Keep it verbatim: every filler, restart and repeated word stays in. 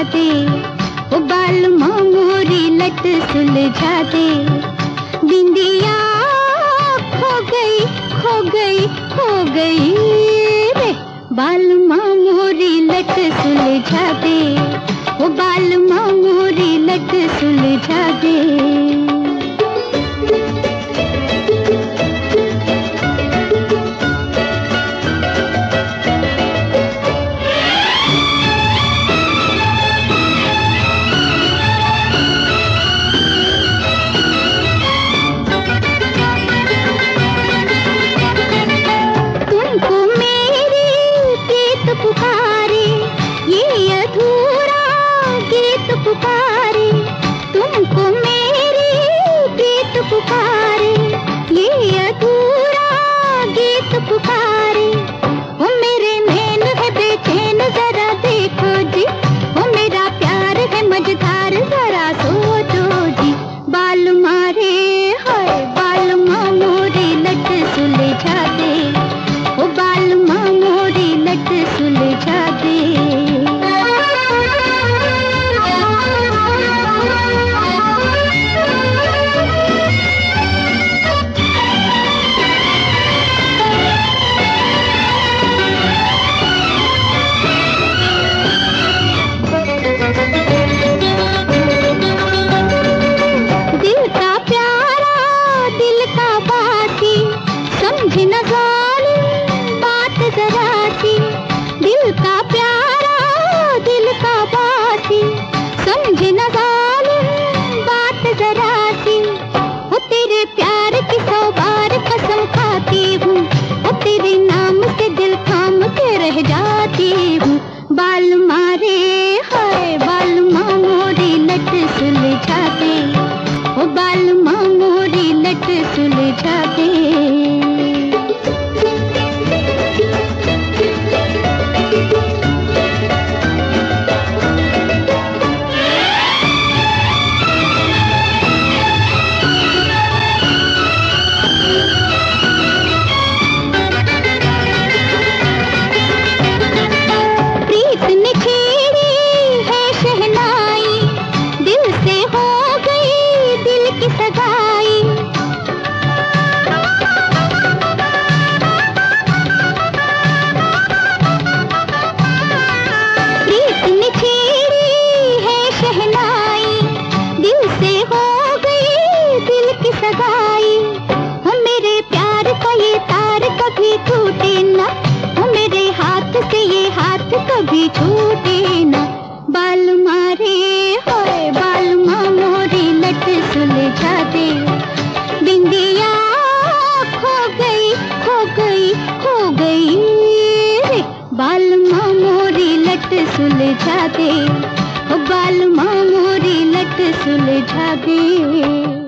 दे, ओ बाल मोरी लट सुलझा दे। बिंदिया खो गई खो गई खो गई रे, बाल मोरी लट सुलझा दे, ओ बाल मोरी लट सुलझा दे। पुकारे ये अधूरा गीत पुकारे, तुमको मेरी गीत पुकारे, ये अधूरा गीत पुकारे। ओ मेरे नैन है बेचैन जरा देखो जी, ओ मेरा प्यार है मझधार जरा सोचो जी। बाल मारे हाय बाल मोरी लट सुलझा दे, ओ बाल मोरी लट सुलझा दे। दिल का प्यारा दिल का बाती, समझ न जालिम बात जरा सी। दिल का प्यारा दिल का बाती, समझ न जालिम बात जरा सी। वो तेरे प्यार की सौ बार कसम खाती हूँ, वो तेरे नाम से दिल थाम के रह जाती हूँ। बाल मारे हाय बाल मोरी लट सुलझा दे, ओ बाल मोरी लट सुलझा दे। टूटे ना वो मेरे हाथ से, ये हाथ कभी छूटे ना। बाल मारे होए बाल मोरी लट सुलझा दे। बिंदिया खो गई खो गई खो गई रे, बाल मोरी लट सुलझा दे, बाल मोरी लट सुलझा दे।